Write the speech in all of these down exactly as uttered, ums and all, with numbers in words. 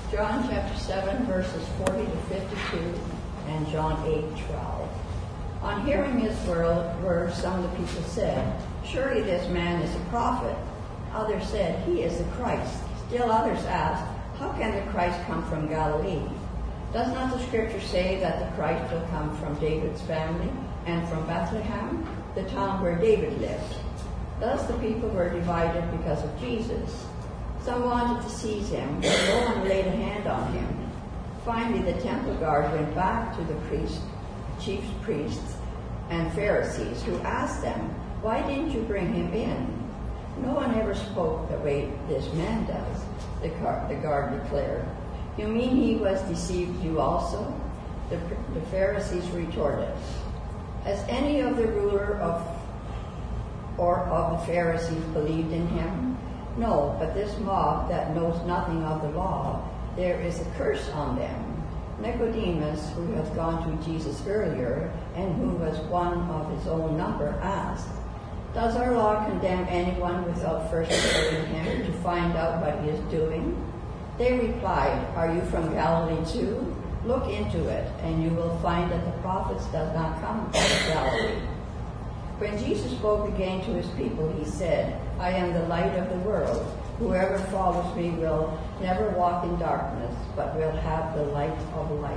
John chapter seven, verses forty to fifty-two, and John eight, twelve. On hearing his words, some of the people said, "Surely this man is a prophet." Others said, "He is the Christ." Still others asked, "How can the Christ come from Galilee? Does not the scripture say that the Christ will come from David's family and from Bethlehem, the town where David lived?" Thus the people were divided because of Jesus. Some wanted to seize him, but no one laid a hand on him. Finally, the temple guard went back to the priest, chief priests and Pharisees, who asked them, "Why didn't you bring him in?" "No one ever spoke the way this man does," the guard declared. "You mean he was deceived you also?" The, the Pharisees retorted, "Has any of the ruler of or of the Pharisees believed in him? No, but this mob that knows nothing of the law, there is a curse on them." Nicodemus, who had gone to Jesus earlier and who was one of his own number, asked, "Does our law condemn anyone without first hearing him to find out what he is doing?" They replied, "Are you from Galilee too? Look into it, and you will find that the prophets does not come out of Galilee." When Jesus spoke again to his people, he said, "I am the light of the world. Whoever follows me will never walk in darkness, but will have the light of life."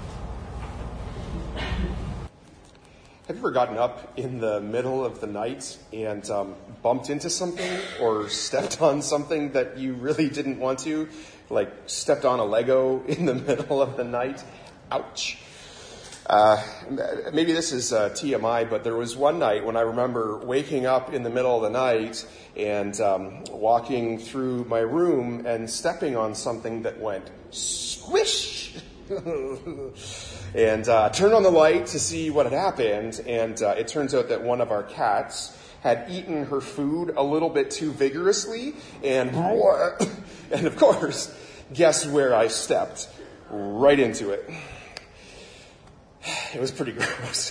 Have you ever gotten up in the middle of the night and um, bumped into something or stepped on something that you really didn't want to? Like stepped on a Lego in the middle of the night? Ouch. Uh, maybe this is uh, T M I, but there was one night when I remember waking up in the middle of the night and um, walking through my room and stepping on something that went squish. And uh, turned on the light to see what had happened, and uh, it turns out that one of our cats had eaten her food a little bit too vigorously, and and of course, guess where I stepped? Right into it. It was pretty gross.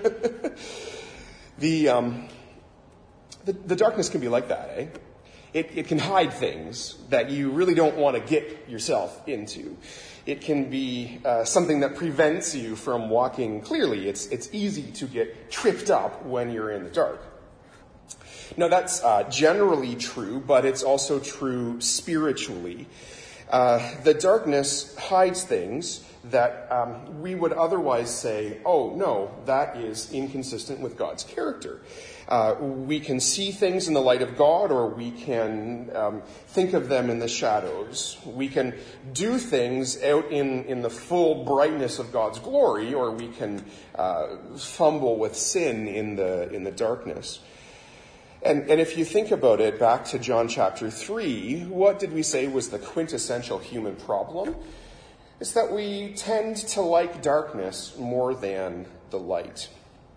the, um, the the darkness can be like that, eh? It, it can hide things that you really don't want to get yourself into. It can be uh, something that prevents you from walking clearly. It's it's easy to get tripped up when you're in the dark. Now, that's uh, generally true, but it's also true spiritually. Uh, the darkness hides things that um, we would otherwise say, "Oh, no, that is inconsistent with God's character." Uh, we can see things in the light of God, or we can um, think of them in the shadows. We can do things out in, in the full brightness of God's glory, or we can uh, fumble with sin in the in the darkness. And, and if you think about it, back to John chapter three, what did we say was the quintessential human problem? It's that we tend to like darkness more than the light.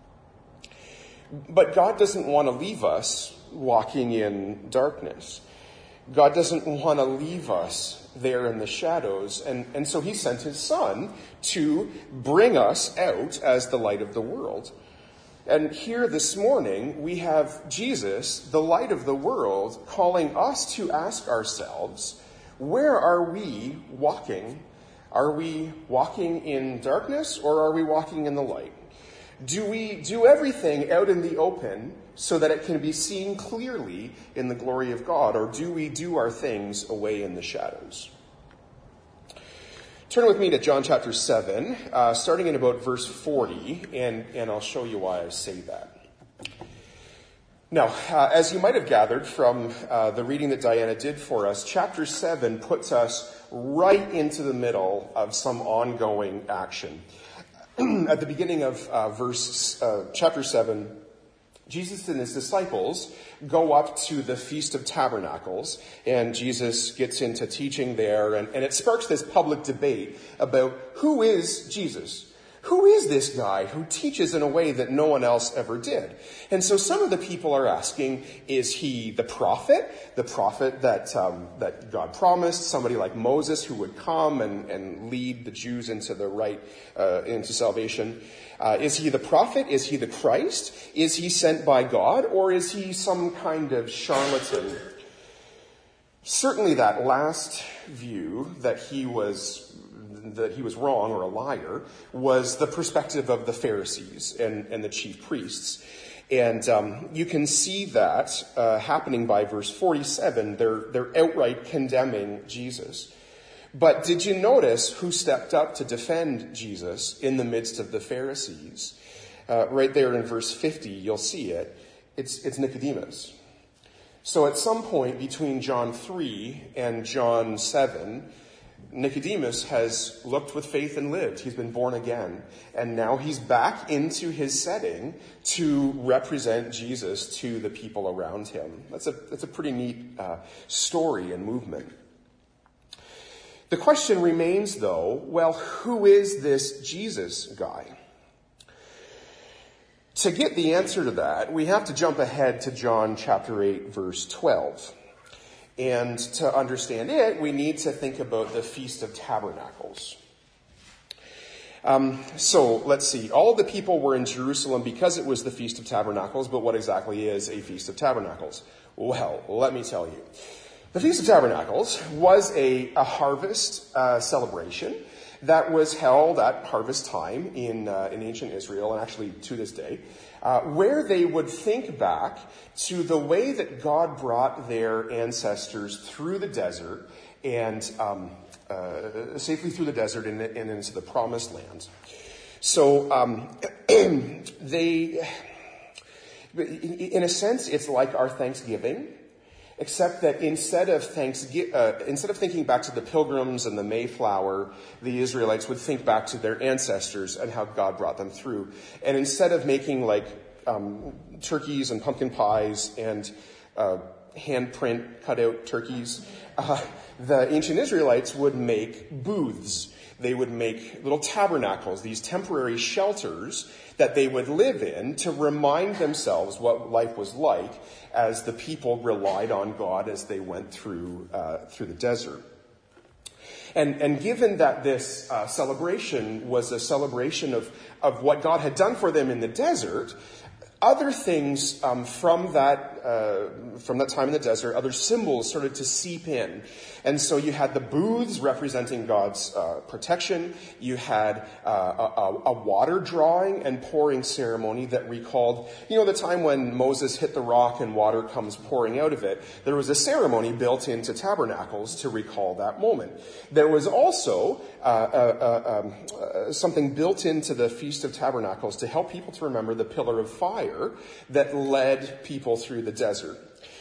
But God doesn't want to leave us walking in darkness. God doesn't want to leave us there in the shadows. And, and so he sent his son to bring us out as the light of the world. And here this morning, we have Jesus, the light of the world, calling us to ask ourselves, where are we walking? Are we walking in darkness, or are we walking in the light? Do we do everything out in the open so that it can be seen clearly in the glory of God, or do we do our things away in the shadows? Turn with me to John chapter seven, uh, starting in about verse forty, and, and I'll show you why I say that. Now, uh, as you might have gathered from uh, the reading that Diana did for us, chapter seven puts us right into the middle of some ongoing action. At the beginning of uh, verse uh, chapter seven, Jesus and his disciples go up to the Feast of Tabernacles, and Jesus gets into teaching there, and, and it sparks this public debate about who is Jesus? Who is this guy who teaches in a way that no one else ever did? And so some of the people are asking, is he the prophet? The prophet that um, that God promised, somebody like Moses who would come and, and lead the Jews into the right, uh, into salvation. Uh, is he the prophet? Is he the Christ? Is he sent by God? Or is he some kind of charlatan? Certainly that last view, that he was that he was wrong or a liar, was the perspective of the Pharisees and, and the chief priests. And um, you can see that uh, happening by verse forty-seven. They're, they're outright condemning Jesus. But did you notice who stepped up to defend Jesus in the midst of the Pharisees? Uh, right there in verse fifty, you'll see it. It's, it's Nicodemus. So at some point between John three and John seven, Nicodemus has looked with faith and lived. He's been born again. And now he's back into his setting to represent Jesus to the people around him. That's a, that's a pretty neat uh, story and movement. The question remains, though, well, who is this Jesus guy? To get the answer to that, we have to jump ahead to John chapter eight, verse twelve. And to understand it, we need to think about the Feast of Tabernacles. Um, so let's see. All the people were in Jerusalem because it was the Feast of Tabernacles, but what exactly is a Feast of Tabernacles? Well, let me tell you. The Feast of Tabernacles was a, a harvest uh, celebration that was held at harvest time in uh, in ancient Israel, and actually to this day, uh, where they would think back to the way that God brought their ancestors through the desert and um, uh, safely through the desert and, and into the Promised Land. So um, they, in a sense, it's like our Thanksgiving. Except that instead of Thanksgiving, uh, instead of thinking back to the Pilgrims and the Mayflower, the Israelites would think back to their ancestors and how God brought them through. And instead of making like um, turkeys and pumpkin pies and uh, handprint cutout turkeys, uh, the ancient Israelites would make booths. They would make little tabernacles, these temporary shelters that they would live in to remind themselves what life was like as the people relied on God as they went through uh, through the desert. And, and given that this uh, celebration was a celebration of, of what God had done for them in the desert, other things um, from that uh, from that time in the desert, other symbols started to seep in. And so you had the booths representing God's uh, protection. You had uh, a, a water drawing and pouring ceremony that recalled, you know, the time when Moses hit the rock and water comes pouring out of it. There was a ceremony built into tabernacles to recall that moment. There was also uh, uh, uh, um, uh, something built into the Feast of Tabernacles to help people to remember the pillar of fire that led people through the desert.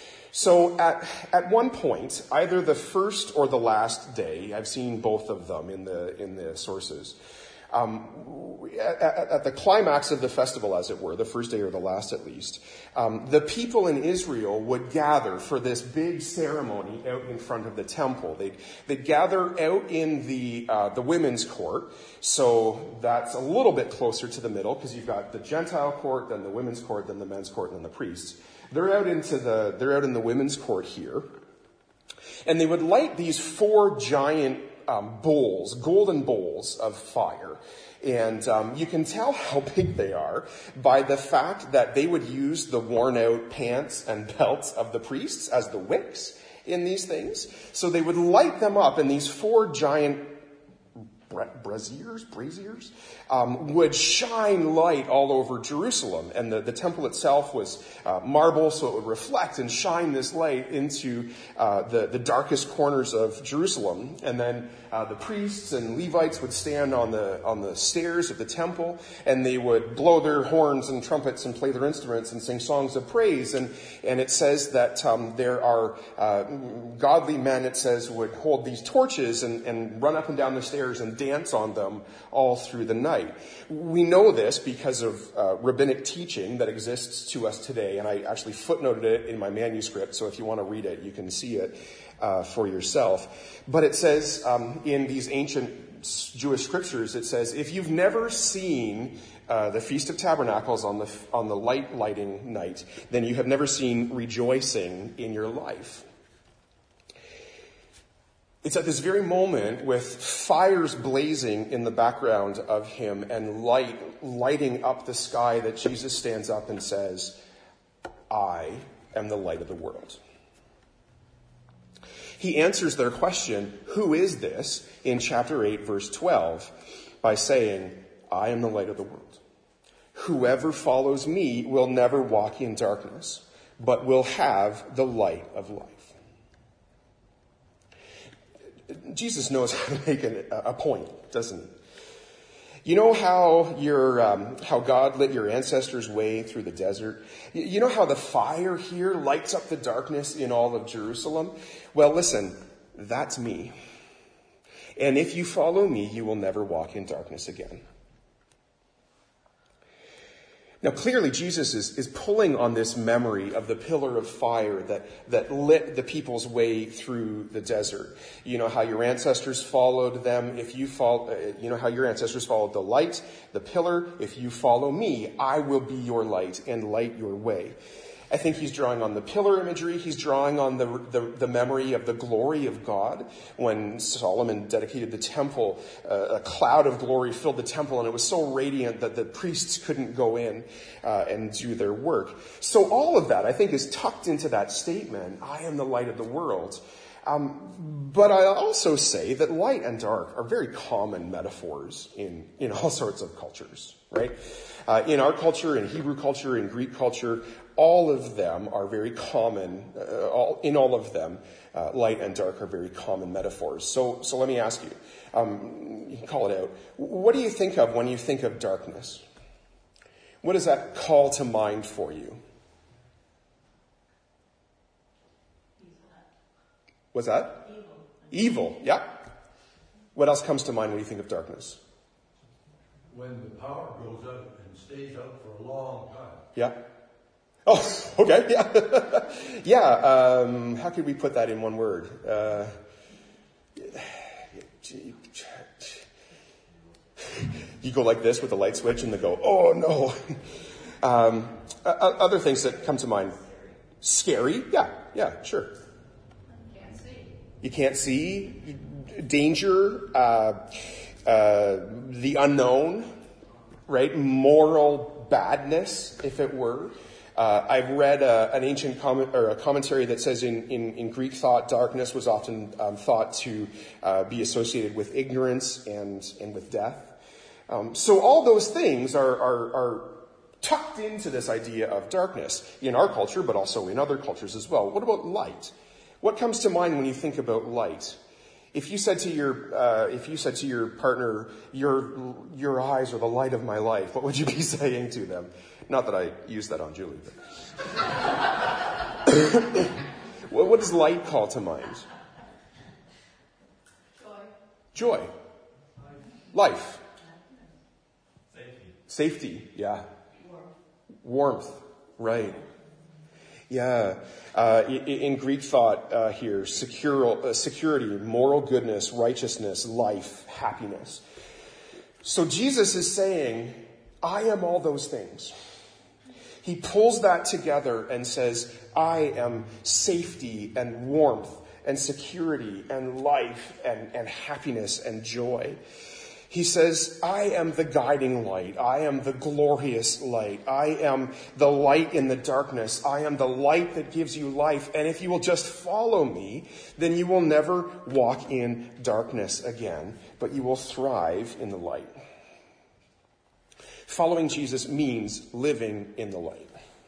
So at at one point, either the first or the last day, I've seen both of them in the in the sources. Um, at, at the climax of the festival, as it were, the first day or the last at least, um, the people in Israel would gather for this big ceremony out in front of the temple. They'd, they'd gather out in the uh, the women's court, so that's a little bit closer to the middle because you've got the Gentile court, then the women's court, then the men's court, and then the priests. They're out into the they're out in the women's court here, and they would light these four giant um, bowls, golden bowls of fire. And um, you can tell how big they are by the fact that they would use the worn-out pants and belts of the priests as the wicks in these things. So they would light them up, and these four giant braziers, braziers, um, would shine light all over Jerusalem. And the, the temple itself was uh, marble, so it would reflect and shine this light into uh, the, the darkest corners of Jerusalem. And then uh, the priests and Levites would stand on the on the stairs of the temple, and they would blow their horns and trumpets and play their instruments and sing songs of praise. And, and it says that um, there are uh, godly men, it says, would hold these torches and, and run up and down the stairs and dance on them all through the night. We know this because of uh, rabbinic teaching that exists to us today, and I actually footnoted it in my manuscript, so if you want to read it, you can see it uh, for yourself. But it says um, in these ancient Jewish scriptures, it says, if you've never seen uh, the Feast of Tabernacles on the on the light lighting night, then you have never seen rejoicing in your life. It's at this very moment, with fires blazing in the background of him and light lighting up the sky, that Jesus stands up and says, I am the light of the world. He answers their question, who is this, in chapter eight, verse twelve, by saying, I am the light of the world. Whoever follows me will never walk in darkness, but will have the light of life. Jesus knows how to make an, a point, doesn't he? You know how your um, how God lit your ancestors' way through the desert? You know how the fire here lights up the darkness in all of Jerusalem? Well, listen, that's me. And if you follow me, you will never walk in darkness again. Now, clearly, Jesus is, is pulling on this memory of the pillar of fire that, that lit the people's way through the desert. You know how your ancestors followed them. If you follow, you know how your ancestors followed the light, the pillar. If you follow me, I will be your light and light your way. I think he's drawing on the pillar imagery. He's drawing on the, the, the memory of the glory of God. When Solomon dedicated the temple, uh, a cloud of glory filled the temple, and it was so radiant that the priests couldn't go in uh, and do their work. So all of that, I think, is tucked into that statement, I am the light of the world. Um, but I also say that light and dark are very common metaphors in, in all sorts of cultures, right? Uh, in our culture, in Hebrew culture, in Greek culture, all of them are very common. Uh, all, in all of them, uh, light and dark are very common metaphors. So, so let me ask you, um, you can call it out. What do you think of when you think of darkness? What does that call to mind for you? What's that? Evil. Evil, yeah. What else comes to mind when you think of darkness? When the power goes out and stays out for a long time. Yeah. Oh, okay, yeah. yeah, um, how could we put that in one word? Uh, you go like this with the light switch and they go, oh no. um, other things that come to mind. Scary, yeah, yeah, sure. You can't see. Danger, uh, uh, the unknown, right? Moral badness, if it were. Uh, I've read uh, an ancient comment or a commentary that says in, in, in Greek thought, darkness was often um, thought to uh, be associated with ignorance and and with death. Um, so all those things are, are are tucked into this idea of darkness in our culture, but also in other cultures as well. What about light? What comes to mind when you think about light? If you said to your uh, if you said to your partner, "Your your eyes are the light of my life," what would you be saying to them? Not that I use that on Julie. But what, what does light call to mind? Joy. Joy. Life. Safety. Safety. Yeah. Warmth. Warmth. Right. Yeah. Uh, in, in Greek thought uh, here, secure, uh, security, moral goodness, righteousness, life, happiness. So Jesus is saying, I am all those things. He pulls that together and says, I am safety and warmth and security and life and, and happiness and joy. He says, I am the guiding light. I am the glorious light. I am the light in the darkness. I am the light that gives you life. And if you will just follow me, then you will never walk in darkness again, but you will thrive in the light. Following Jesus means living in the light.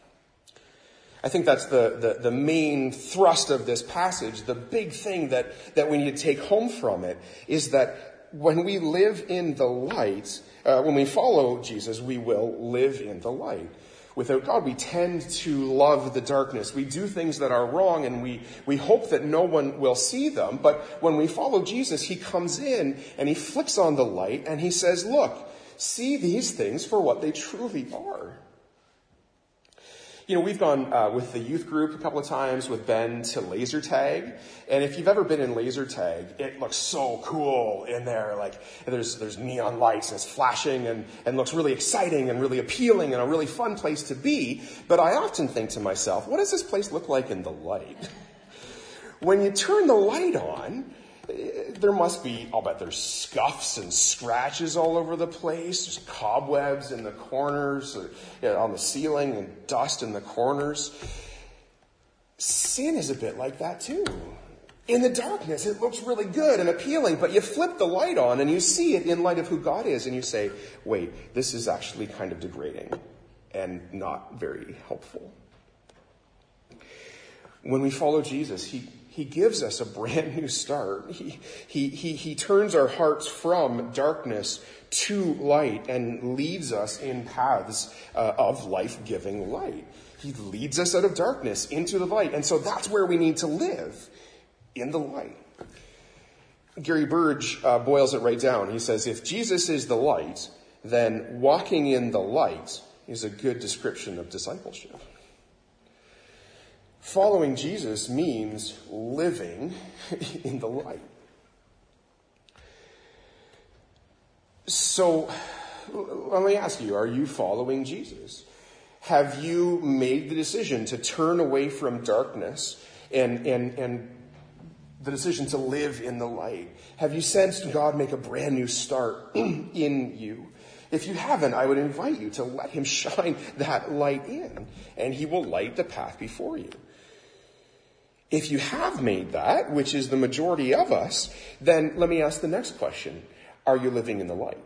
I think that's the, the, the main thrust of this passage. The big thing that, that we need to take home from it is that when we live in the light, uh, when we follow Jesus, we will live in the light. Without God, we tend to love the darkness. We do things that are wrong, and we, we hope that no one will see them. But when we follow Jesus, he comes in and he flicks on the light and he says, look, see these things for what they truly are. You know, we've gone uh, with the youth group a couple of times with Ben to laser tag. And if you've ever been in laser tag, it looks so cool in there. Like there's there's neon lights and it's flashing and, and looks really exciting and really appealing and a really fun place to be. But I often think to myself, what does this place look like in the light? When you turn the light on, there must be, I'll bet there's scuffs and scratches all over the place. There's cobwebs in the corners, or, you know, on the ceiling, and dust in the corners. Sin is a bit like that too. In the darkness, it looks really good and appealing, but you flip the light on and you see it in light of who God is, and you say, wait, this is actually kind of degrading and not very helpful. When we follow Jesus, he, he gives us a brand new start. He, he, he, he turns our hearts from darkness to light and leads us in paths uh, of life-giving light. He leads us out of darkness into the light, and so that's where we need to live. In the light. Gary Burge uh, boils it right down. He says, if Jesus is the light, then walking in the light is a good description of discipleship. Following Jesus means living in the light. So, let me ask you, are you following Jesus? Have you made the decision to turn away from darkness and, and, and the decision to live in the light? Have you sensed God make a brand new start in you? If you haven't, I would invite you to let him shine that light in, and he will light the path before you. If you have made that, which is the majority of us, then let me ask the next question. Are you living in the light?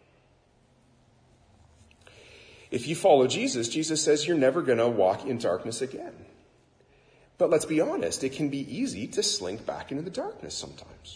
If you follow Jesus, Jesus says you're never going to walk in darkness again. But let's be honest, it can be easy to slink back into the darkness sometimes.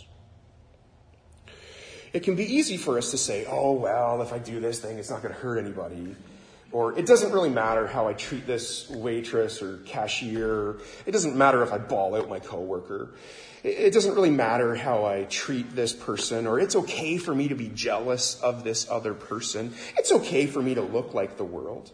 It can be easy for us to say, oh, well, if I do this thing, it's not going to hurt anybody. Or it doesn't really matter how I treat this waitress or cashier. It doesn't matter if I bawl out my coworker. It doesn't really matter how I treat this person. Or it's okay for me to be jealous of this other person. It's okay for me to look like the world.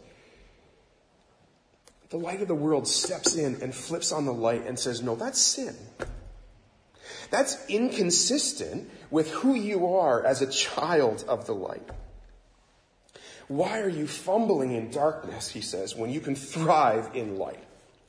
The light of the world steps in and flips on the light and says, no, that's sin. That's inconsistent with who you are as a child of the light. Why are you fumbling in darkness, he says, when you can thrive in light?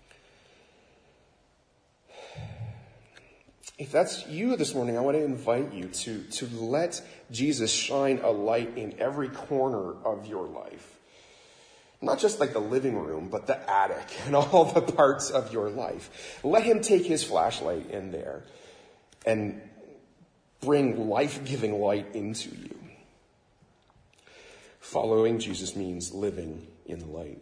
If that's you this morning, I want to invite you to, to let Jesus shine a light in every corner of your life. Not just like the living room, but the attic and all the parts of your life. Let him take his flashlight in there and bring life-giving light into you. Following Jesus means living in the light.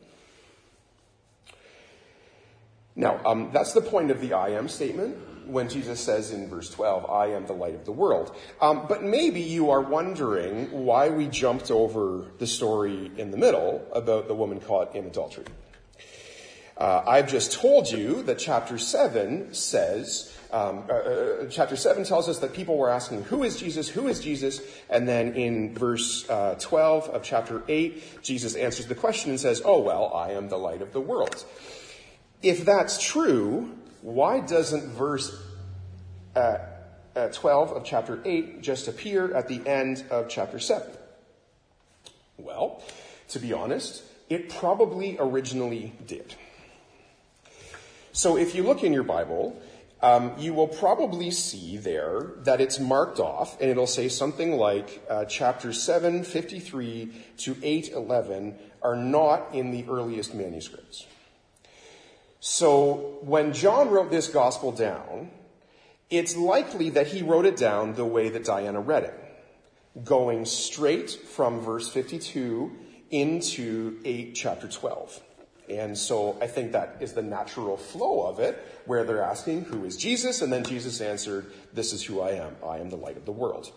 Now, um, that's the point of the I am statement when Jesus says in verse twelve, I am the light of the world. Um, but maybe you are wondering why we jumped over the story in the middle about the woman caught in adultery. Uh, I've just told you that chapter seven says, um, uh, uh, chapter seven tells us that people were asking, who is Jesus? Who is Jesus? And then in verse uh, twelve of chapter eight, Jesus answers the question and says, oh, well, I am the light of the world. If that's true, why doesn't verse uh, uh, twelve of chapter eight just appear at the end of chapter seven? Well, to be honest, it probably originally did. So if you look in your Bible, um, you will probably see there that it's marked off, and it'll say something like uh, chapter seven fifty-three to eight eleven are not in the earliest manuscripts. So when John wrote this gospel down, it's likely that he wrote it down the way that Diana read it, going straight from verse fifty-two into eight chapter twelve. And so I think that is the natural flow of it, where they're asking, who is Jesus? And then Jesus answered, this is who I am. I am the light of the world.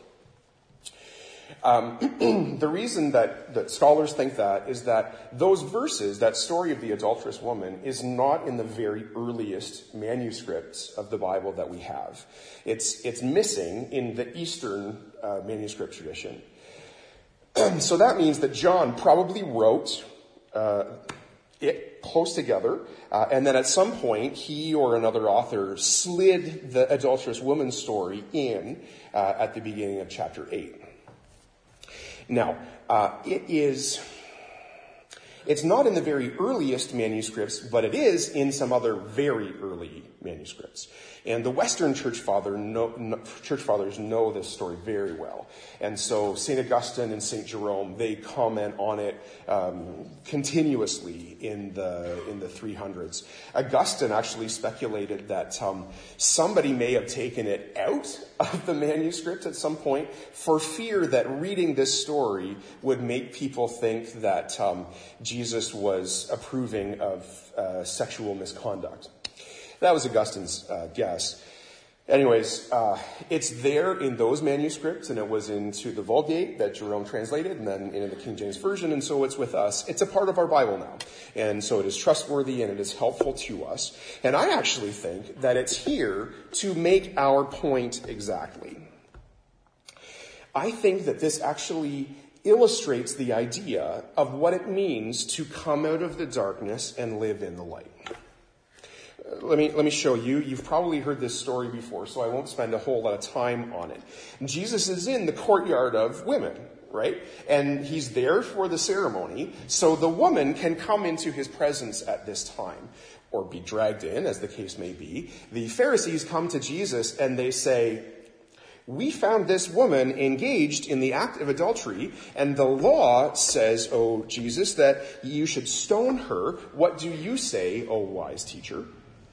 Um, the reason that, that scholars think that is that those verses, that story of the adulterous woman, is not in the very earliest manuscripts of the Bible that we have. It's, it's missing in the Eastern uh, manuscript tradition. So that means that John probably wrote uh, it close together, uh, and then at some point he or another author slid the adulterous woman story in uh, at the beginning of chapter eight. Now, uh, it is, it's not in the very earliest manuscripts, but it is in some other very early manuscripts. And the Western church, father know, no, church fathers know this story very well. And so Saint Augustine and Saint Jerome, they comment on it um, continuously in the in the three hundreds. Augustine actually speculated that um, somebody may have taken it out of the manuscript at some point for fear that reading this story would make people think that um, Jesus was approving of uh, sexual misconduct. That was Augustine's uh, guess. Anyways, uh, it's there in those manuscripts, and it was into the Vulgate that Jerome translated, and then into the King James Version, and so it's with us. It's a part of our Bible now. And so it is trustworthy, and it is helpful to us. And I actually think that it's here to make our point exactly. I think that this actually illustrates the idea of what it means to come out of the darkness and live in the light. Let me, let me show you. You've probably heard this story before, so I won't spend a whole lot of time on it. Jesus is in the courtyard of women, right? And he's there for the ceremony, so the woman can come into his presence at this time, or be dragged in, as the case may be. The Pharisees come to Jesus and they say, "We found this woman engaged in the act of adultery, and the law says, O Jesus, that you should stone her. What do you say, O wise teacher?"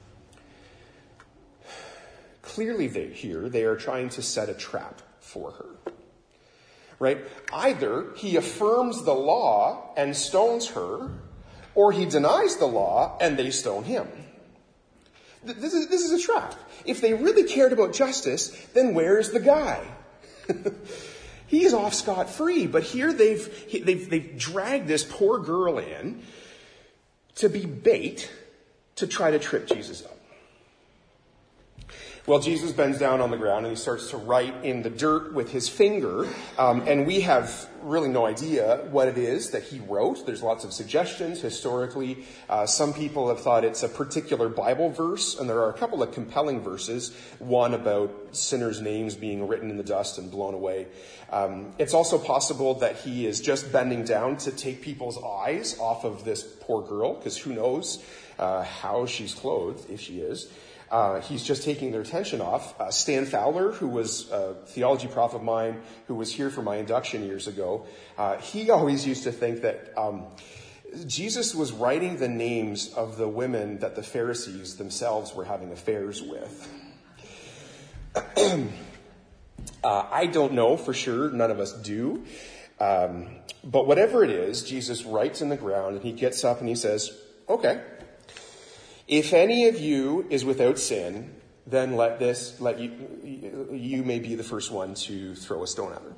Clearly they, here, they are trying to set a trap for her. Right? Either he affirms the law and stones her, or he denies the law and they stone him. This is, this is a trap. If they really cared about justice, then where's the guy? He's off scot-free, but here they've, they've, they've dragged this poor girl in to be bait to try to trip Jesus up. Well, Jesus bends down on the ground and he starts to write in the dirt with his finger. Um, and we have really no idea what it is that he wrote. There's lots of suggestions historically. Uh, some people have thought it's a particular Bible verse, and there are a couple of compelling verses. One about sinners' names being written in the dust and blown away. Um, it's also possible that he is just bending down to take people's eyes off of this poor girl, because who knows uh, how she's clothed, if she is. Uh, he's just taking their attention off. Uh, Stan Fowler, who was a theology prof of mine, who was here for my induction years ago, uh, he always used to think that um, Jesus was writing the names of the women that the Pharisees themselves were having affairs with. uh, I don't know for sure. None of us do. Um, but whatever it is, Jesus writes in the ground, and he gets up and he says, "Okay. If any of you is without sin, then let this, let you, you may be the first one to throw a stone at her."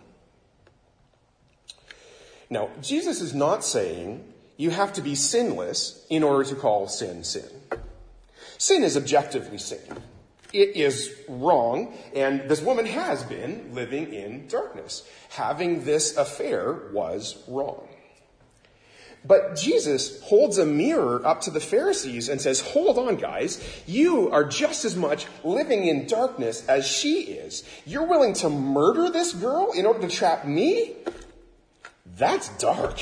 Now, Jesus is not saying you have to be sinless in order to call sin sin. Sin is objectively sin. It is wrong, and this woman has been living in darkness. Having this affair was wrong. But Jesus holds a mirror up to the Pharisees and says, "Hold on, guys. You are just as much living in darkness as she is. You're willing to murder this girl in order to trap me? That's dark."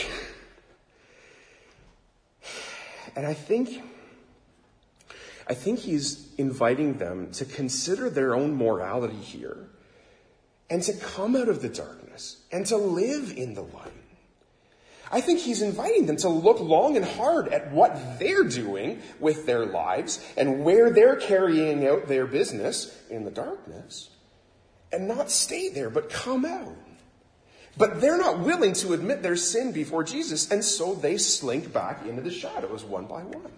And I think, I think he's inviting them to consider their own morality here and to come out of the darkness and to live in the light. I think he's inviting them to look long and hard at what they're doing with their lives and where they're carrying out their business in the darkness, and not stay there, but come out. But they're not willing to admit their sin before Jesus, and so they slink back into the shadows one by one.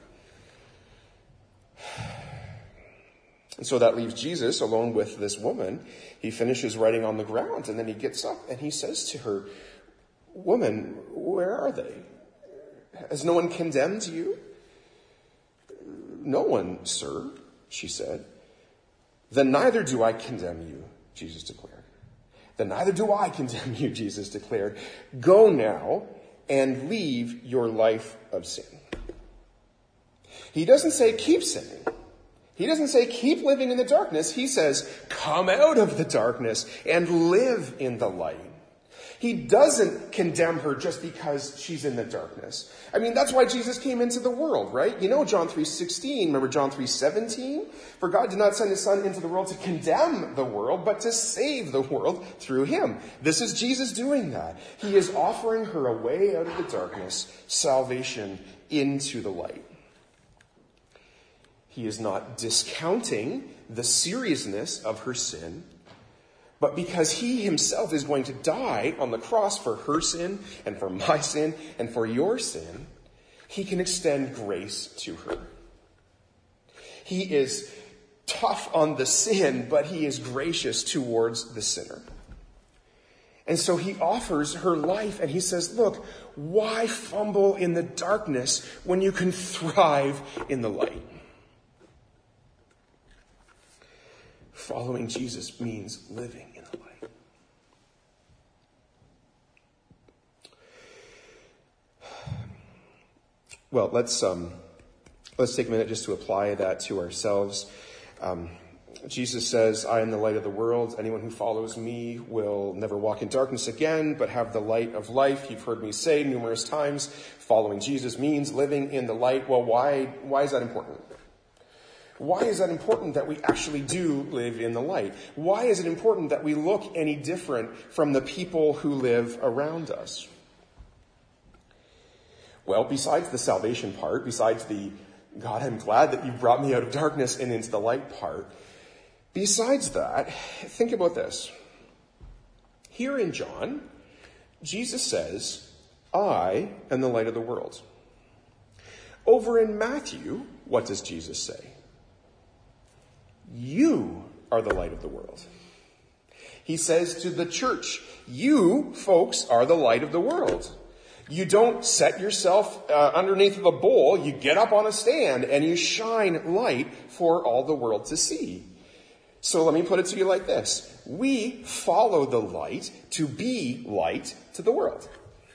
And so that leaves Jesus alone with this woman. He finishes writing on the ground, and then he gets up and he says to her, "Woman, where are they? Has no one condemned you?" "No one, sir," she said. "Then neither do I condemn you," Jesus declared. "Then neither do I condemn you," Jesus declared. "Go now and leave your life of sin." He doesn't say keep sinning. He doesn't say keep living in the darkness. He says come out of the darkness and live in the light. He doesn't condemn her just because she's in the darkness. I mean, that's why Jesus came into the world, right? You know John three sixteen. Remember John three seventeen? For God did not send his son into the world to condemn the world, but to save the world through him. This is Jesus doing that. He is offering her a way out of the darkness, salvation into the light. He is not discounting the seriousness of her sin, but because he himself is going to die on the cross for her sin and for my sin and for your sin, he can extend grace to her. He is tough on the sin, but he is gracious towards the sinner. And so he offers her life and he says, look, why fumble in the darkness when you can thrive in the light? Following Jesus means living in the light. Well, let's um, let's take a minute just to apply that to ourselves. Um, Jesus says, I am the light of the world. Anyone who follows me will never walk in darkness again, but have the light of life. You've heard me say numerous times, following Jesus means living in the light. Well, why, why is that important? Why is that important that we actually do live in the light? Why is it important that we look any different from the people who live around us? Well, besides the salvation part, besides the, God, I'm glad that you brought me out of darkness and into the light part, besides that, think about this. Here in John, Jesus says, I am the light of the world. Over in Matthew, what does Jesus say? You are the light of the world. He says to the church, you folks are the light of the world. You don't set yourself uh, underneath of a bowl. You get up on a stand and you shine light for all the world to see. So let me put it to you like this. We follow the light to be light to the world.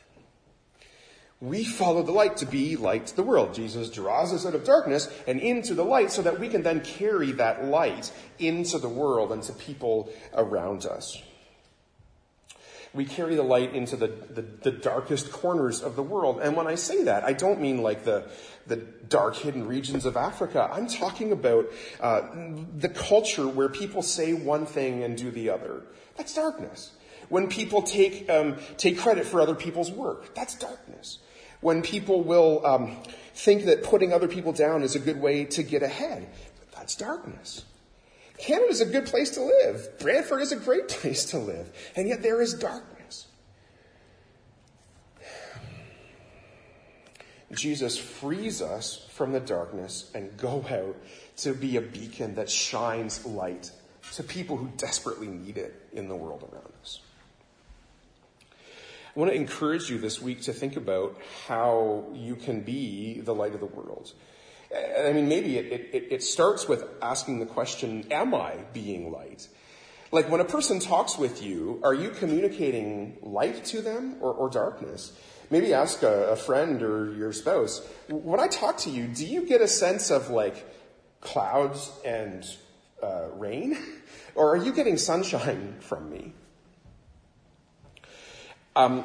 We follow the light to be light to the world. Jesus draws us out of darkness and into the light so that we can then carry that light into the world and to people around us. We carry the light into the, the, the darkest corners of the world. And when I say that, I don't mean like the, the dark hidden regions of Africa. I'm talking about uh, the culture where people say one thing and do the other. That's darkness. When people take um, take credit for other people's work, that's darkness. When people will um, think that putting other people down is a good way to get ahead, that's darkness. Canada is a good place to live. Brantford is a great place to live. And yet there is darkness. Jesus frees us from the darkness and go out to be a beacon that shines light to people who desperately need it in the world around us. I want to encourage you this week to think about how you can be the light of the world. I mean, maybe it, it, it starts with asking the question, am I being light? Like when a person talks with you, are you communicating light to them or, or darkness? Maybe ask a, a friend or your spouse, when I talk to you, do you get a sense of like clouds and uh, rain? Or are you getting sunshine from me? Um,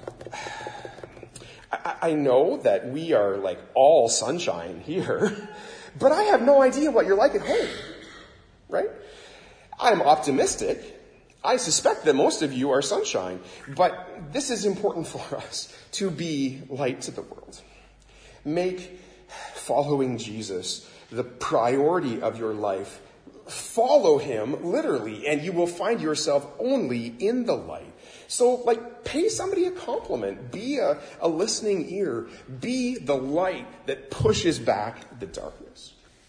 I, I know that we are like all sunshine here, but I have no idea what you're like at home, right? I'm optimistic. I suspect that most of you are sunshine, but this is important for us to be light to the world. Make following Jesus the priority of your life. Follow him literally, and you will find yourself only in the light. So, like, pay somebody a compliment. Be a, a listening ear. Be the light that pushes back the darkness.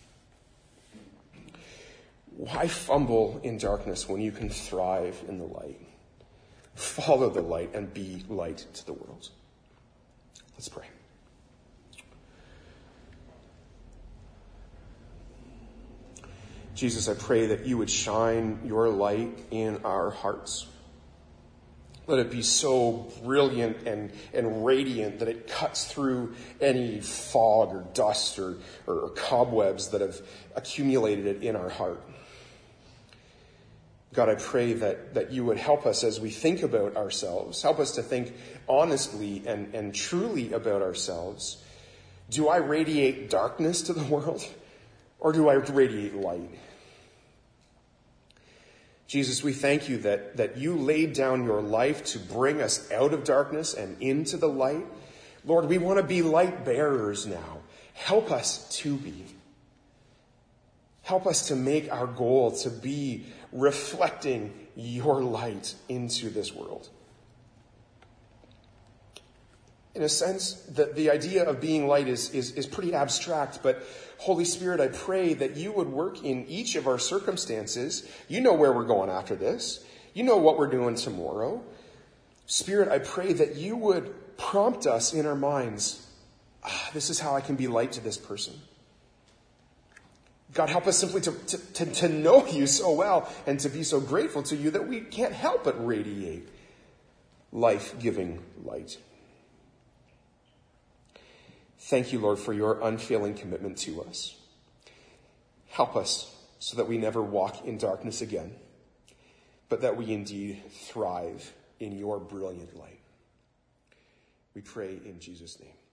Why fumble in darkness when you can thrive in the light? Follow the light and be light to the world. Let's pray. Jesus, I pray that you would shine your light in our hearts. Let it be so brilliant and, and radiant that it cuts through any fog or dust or, or cobwebs that have accumulated it in our heart. God, I pray that, that you would help us as we think about ourselves. Help us to think honestly and, and truly about ourselves. Do I radiate darkness to the world, or do I radiate light? Jesus, we thank you that, that you laid down your life to bring us out of darkness and into the light. Lord, we want to be light bearers now. Help us to be. Help us to make our goal to be reflecting your light into this world. In a sense, the, the idea of being light is, is, is pretty abstract, but Holy Spirit, I pray that you would work in each of our circumstances. You know where we're going after this. You know what we're doing tomorrow. Spirit, I pray that you would prompt us in our minds. Ah, this is how I can be light to this person. God, help us simply to, to, to, to know you so well and to be so grateful to you that we can't help but radiate life-giving light. Thank you, Lord, for your unfailing commitment to us. Help us so that we never walk in darkness again, but that we indeed thrive in your brilliant light. We pray in Jesus' name.